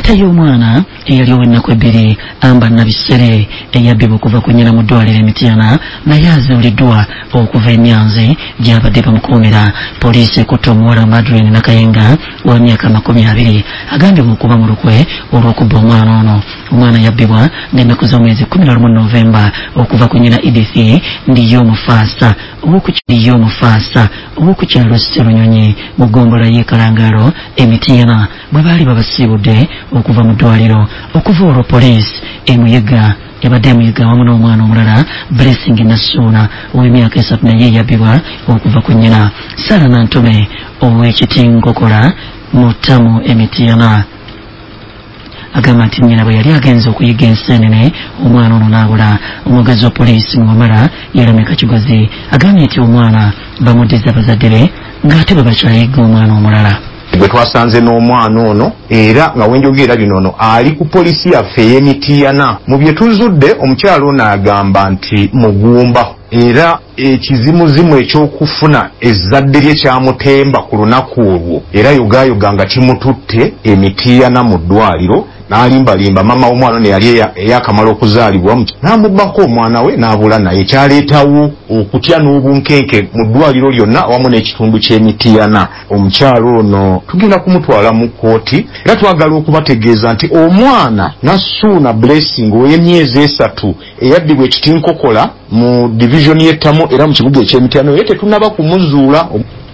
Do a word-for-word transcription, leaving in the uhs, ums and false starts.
Taata y'omwana eyali ow'ennaku ebbiri Amba Nabisere eyabbibwa okuva ku nnyina mu ddwaliro Emityana naye azuuliddwa okuva e Nyanzi gy'abadde bamukuumira. Poliisi ekutte omuwala Madeleine Nakayenga wa myaka makumi abiri agambibwa okuba mu lukwe olw'okubba omwana ono. Omwana yabbibwa ng'ennaku z'omwezi kumi na lumu Novemba okuva ku nnyina Edith Ndiyo Mufaasa ow'okukyaliyo Mufaasa ow'okukyalo Sserunyonyi mu ggombolola y'e Kalangalo Emityana bwe baali babasiibudde okuva mu ddwaliro. Okuva olwo poliisi emuyigga yabadde emuyigga wamu n'omwana omulala Blessing Nasuuna ow'emyaka esatu naye yabbibwa okuva ku nnyina. Sara Nantume ow'Ekitinkokola mu Ttamu Emityana agamba nti nnyina bwe yali agenze okuyiga enseenene omwana ono n'abula. Omwogezi wa poliisi Muwamala Yeremeka Kigozi agambye nti omwana bamuddiza bazadde be ng'ate bwe bakyayiga omwana omulala. Bwe twasanze n'omwana ono era nga wenjogera bino ono ali ku poliisi yaffe ey'Emityana. Mu bye tuzudde omukyalo ono agamba nti mugumba era ekizimuzimu ekyokufuna ezzadde lye kyamutemba ku lunaku olwo era yogayoga nga kimututte Emityana mu ddwaliro n'alimbalimba mama w'omwana ne yali eyakamala okuzaalibwa n'amubbako omwana we n'abula naye kyaleetawo okutya n'obunkenke mu ddwaliro lyonna awamu n'ekitundu ky'Emityana. Omukyalo ono tugenda kumutwala mu kkooti era twagala okubategeeza nti omwana Nasuuna Blessing ow'emyezi esatu eyabbibwa Ekitinkokola mu division y'Ettamu era mu kibuga eky'Emityana ye tetunnaba kumuzuula.